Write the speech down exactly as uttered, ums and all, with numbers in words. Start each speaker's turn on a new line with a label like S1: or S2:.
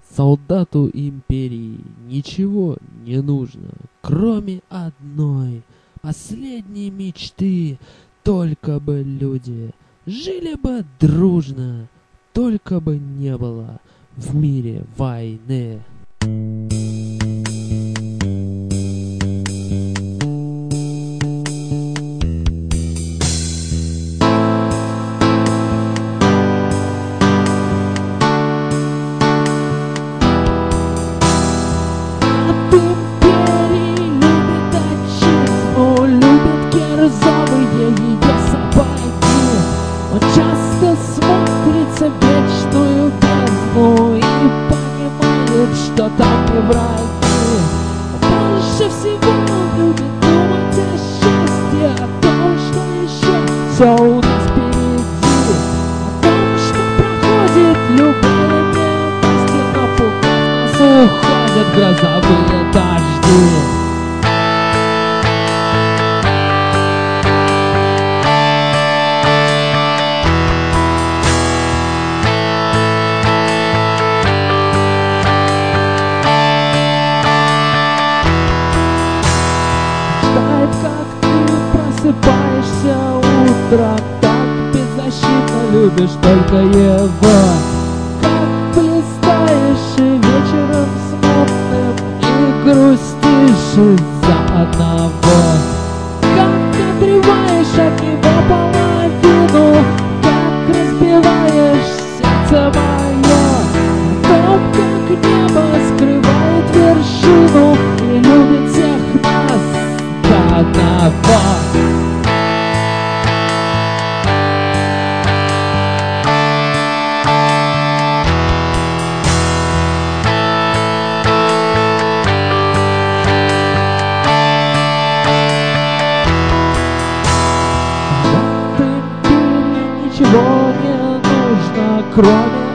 S1: Солдату империи ничего не нужно, кроме одной последней мечты. Только бы люди жили бы дружно, только бы не было в мире войны.
S2: Розовые ее собаки. Он часто смотрится в вечную бездну и понимает, что там не враги. Больше всего он любит думать о счастье, о том, что еще все у нас впереди, о том, что проходит любая ненависть, напугав нас, уходят грозовые дожди. Как ты просыпаешься утром, так беззащитно любишь только его. Как блистаешь и вечером смутным и грустишь из-за одного. Как отрываешь от него половину, как разбиваешь сердце мое. О том, как небо скрывает вершину и любит всех нас одного. В этой мире ничего не нужно, кроме